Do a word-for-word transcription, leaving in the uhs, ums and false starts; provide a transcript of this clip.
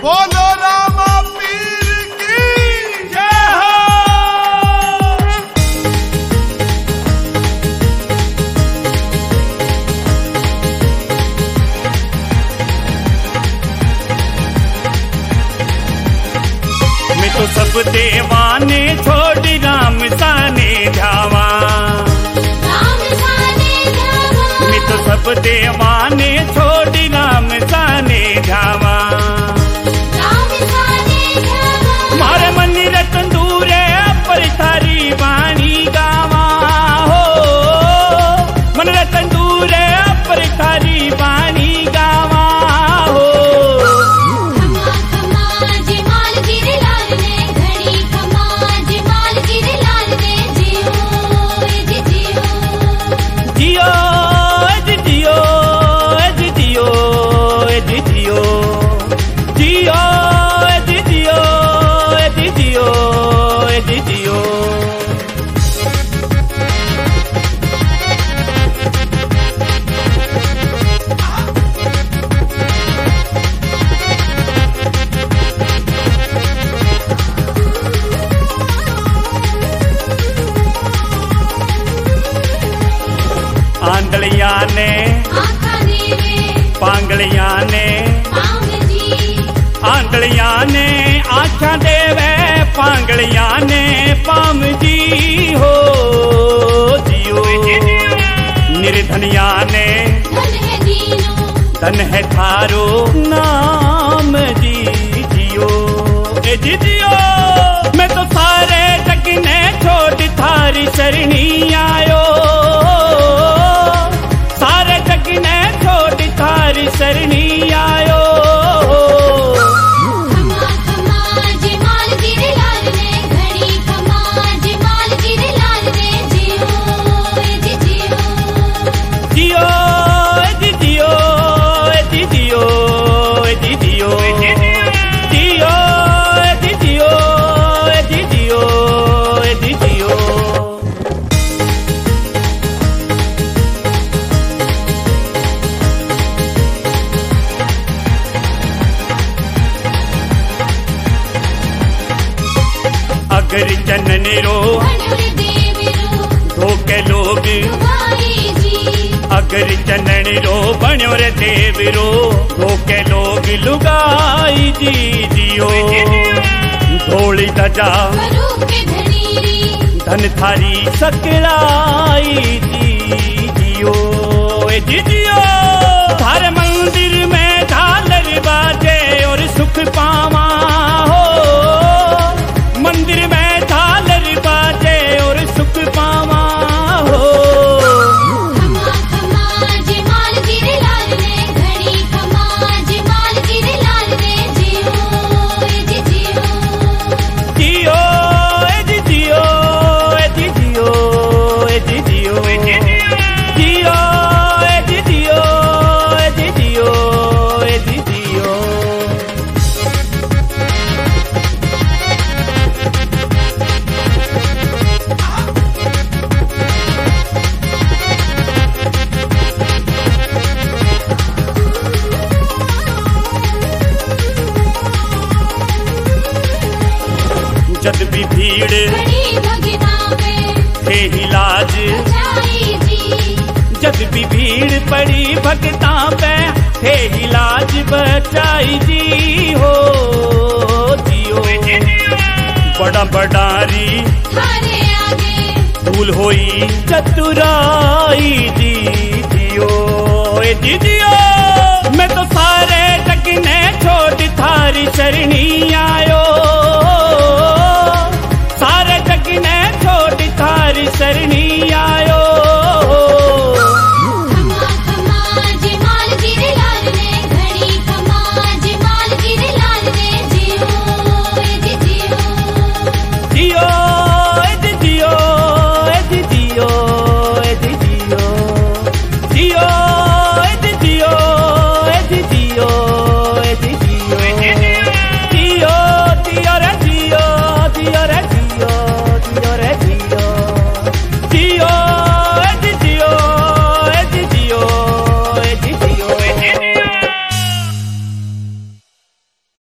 बोलो रामा पीर की जय हो। मैं तो सब देवाने छोड़ राम साने जावा, मैं तो सब देवाने छोड़ राम साने जावा। मारे मन रतन दूरे पर थारी वाणी गावा हो, मन रतन दूरे पर थारी वाणी गावा हो। खमा खमा जमाल गिर लाल ने घड़ी, खमा जमाल गिर लाल ने जियो जी जियो जियो जियो जियो जियो जियो जियो जियो। आंधलिया ने पांगलिया ने आंधलिया ने आँखा देवे, पांगलिया ने पाम जी हो जियो। निर्धनिया ने धन है थारो नाम जी जियो ए जी जियो। मैं तो सारे जग ने छोड़ थारी शरणी आयो, सारे जग ने छोड़ थारी शरणी आयो। खमा खमा जमाल गिर लाल ने घड़ी, खमा जमाल गिर लाल ने जियो जी जियो जियो जियो जियो जियो जियो जियो जियो जियो। अगर जननी रो धोके लोग, अगर जननी रो बण्यो रे देव रो धोके लोग लुगाई जी जियो। धोली दजा धन थारी सकलाई जी जियो ए जी जियो। थारे मंदिर में झालर बाजे और सुख पावा हो, मंदिर में झालर बाजे और सुख पावा हो। खमा खमा जमाल गिर लाल ने घड़ी, खमा जमाल गिर लाल ने जियो जी जियो जियो जियो जियो जियो जियो जियो जियो जियो। जद भी भीड़ थे इलाज, जद भी भीड़ पड़ी भगता पे थे इलाज बचाई जी हो जियो। बड़ा बड़ारी भूल होई चतुराई जी जियो ए जी जियो।